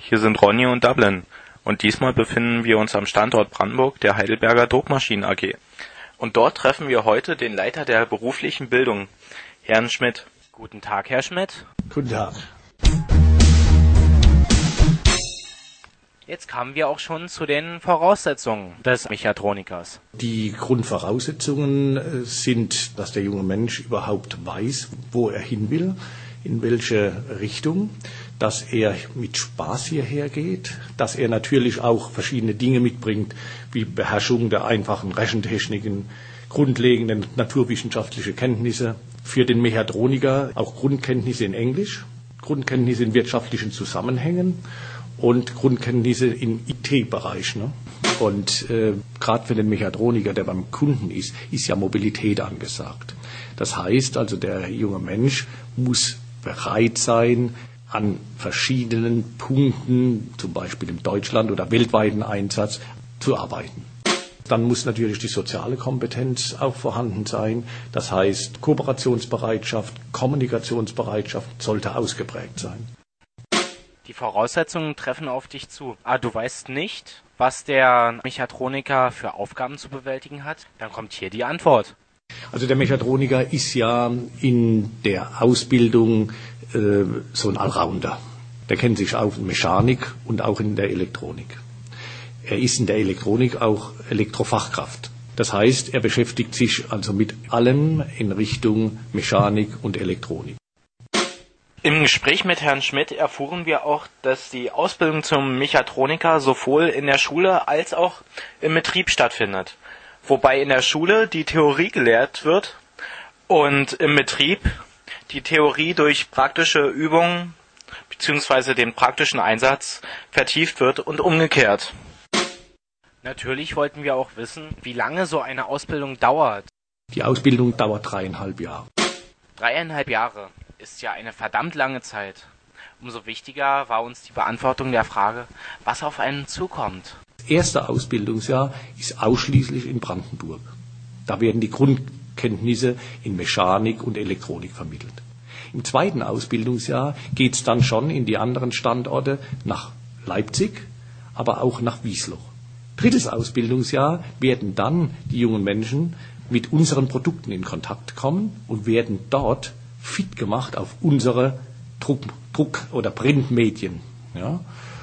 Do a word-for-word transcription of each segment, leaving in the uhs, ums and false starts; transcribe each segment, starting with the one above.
hier sind Ronny und Dublin und diesmal befinden wir uns am Standort Brandenburg der Heidelberger Druckmaschinen A G. Und dort treffen wir heute den Leiter der beruflichen Bildung, Herrn Schmidt. Guten Tag, Herr Schmidt. Guten Tag. Jetzt kamen wir auch schon zu den Voraussetzungen des Mechatronikers. Die Grundvoraussetzungen sind, dass der junge Mensch überhaupt weiß, wo er hin will, in welche Richtung, dass er mit Spaß hierher geht, dass er natürlich auch verschiedene Dinge mitbringt, wie Beherrschung der einfachen Rechentechniken, grundlegende naturwissenschaftliche Kenntnisse, für den Mechatroniker auch Grundkenntnisse in Englisch, Grundkenntnisse in wirtschaftlichen Zusammenhängen und Grundkenntnisse im I T-Bereich. Ne? Und äh, gerade für den Mechatroniker, der beim Kunden ist, ist ja Mobilität angesagt. Das heißt also, der junge Mensch muss bereit sein, an verschiedenen Punkten, zum Beispiel im Deutschland- oder weltweiten Einsatz, zu arbeiten. Dann muss natürlich die soziale Kompetenz auch vorhanden sein. Das heißt, Kooperationsbereitschaft, Kommunikationsbereitschaft sollte ausgeprägt sein. Die Voraussetzungen treffen auf dich zu. Ah, du weißt nicht, was der Mechatroniker für Aufgaben zu bewältigen hat? Dann kommt hier die Antwort. Also der Mechatroniker ist ja in der Ausbildung äh, so ein Allrounder. Der kennt sich auch in Mechanik und auch in der Elektronik. Er ist in der Elektronik auch Elektrofachkraft. Das heißt, er beschäftigt sich also mit allem in Richtung Mechanik und Elektronik. Im Gespräch mit Herrn Schmidt erfuhren wir auch, dass die Ausbildung zum Mechatroniker sowohl in der Schule als auch im Betrieb stattfindet. Wobei in der Schule die Theorie gelehrt wird und im Betrieb die Theorie durch praktische Übungen bzw. den praktischen Einsatz vertieft wird und umgekehrt. Natürlich wollten wir auch wissen, wie lange so eine Ausbildung dauert. Die Ausbildung dauert dreieinhalb Jahre. Dreieinhalb Jahre ist ja eine verdammt lange Zeit. Umso wichtiger war uns die Beantwortung der Frage, was auf einen zukommt. Das erste Ausbildungsjahr ist ausschließlich in Brandenburg. Da werden die Grundkenntnisse in Mechanik und Elektronik vermittelt. Im zweiten Ausbildungsjahr geht es dann schon in die anderen Standorte nach Leipzig, aber auch nach Wiesloch. Drittes Ausbildungsjahr werden dann die jungen Menschen mit unseren Produkten in Kontakt kommen und werden dort fit gemacht auf unsere Druck-, Druck- oder Printmedien. Ja.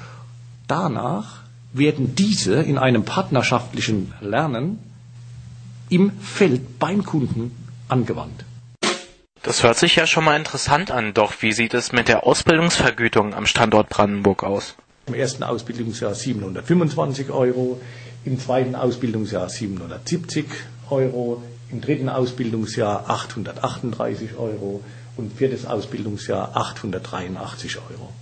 Danach werden diese in einem partnerschaftlichen Lernen im Feld beim Kunden angewandt. Das hört sich ja schon mal interessant an, doch wie sieht es mit der Ausbildungsvergütung am Standort Brandenburg aus? Im ersten Ausbildungsjahr siebenhundertfünfundzwanzig Euro, im zweiten Ausbildungsjahr siebenhundertsiebzig Euro, im dritten Ausbildungsjahr achthundertachtunddreißig Euro und viertes Ausbildungsjahr achthundertdreiundachtzig Euro.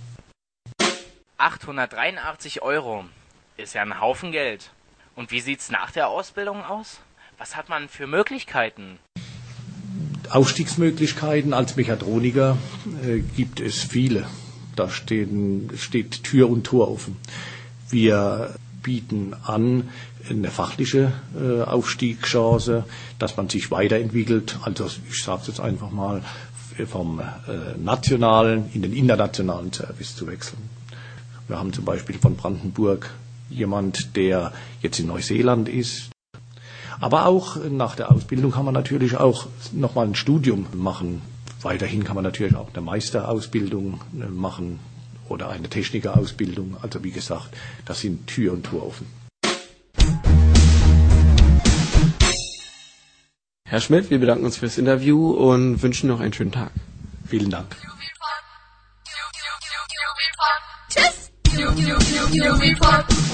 achthundertdreiundachtzig Euro ist ja ein Haufen Geld. Und wie sieht's nach der Ausbildung aus? Was hat man für Möglichkeiten? Aufstiegsmöglichkeiten als Mechatroniker äh, gibt es viele. Da stehen, steht Tür und Tor offen. Wir bieten an eine fachliche äh, Aufstiegschance, dass man sich weiterentwickelt. Also ich sage es jetzt einfach mal, vom äh, nationalen in den internationalen Service zu wechseln. Wir haben zum Beispiel von Brandenburg jemand, der jetzt in Neuseeland ist. Aber auch nach der Ausbildung kann man natürlich auch nochmal ein Studium machen. Weiterhin kann man natürlich auch eine Meisterausbildung machen oder eine Technikerausbildung. Also wie gesagt, da sind Tür und Tor offen. Herr Schmidt, wir bedanken uns fürs Interview und wünschen noch einen schönen Tag. Vielen Dank. Tschüss.